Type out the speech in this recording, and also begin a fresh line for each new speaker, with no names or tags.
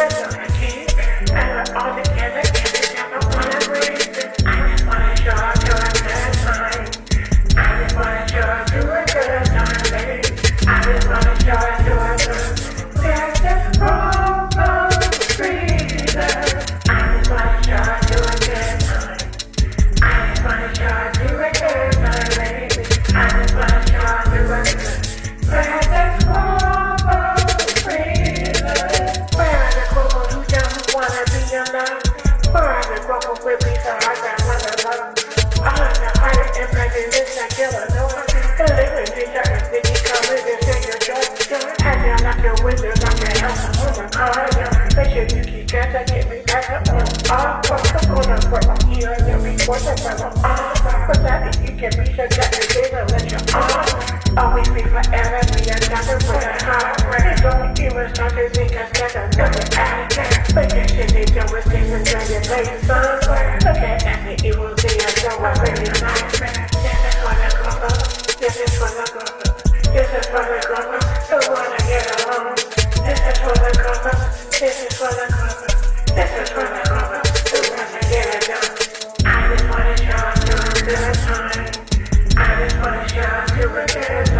Always be forever, be a doctor for the heart. Don't even start to think I got another act. But this shit they do is things and tell you play somewhere. Look at me, it will be a show I really like. This is for the couple, this is for the couple, this is for the couple who wanna get along. This is for the couple, this is for the couple, this is for the couple who wanna get it done. I just wanna show up to a good time. I just wanna show up to a good time.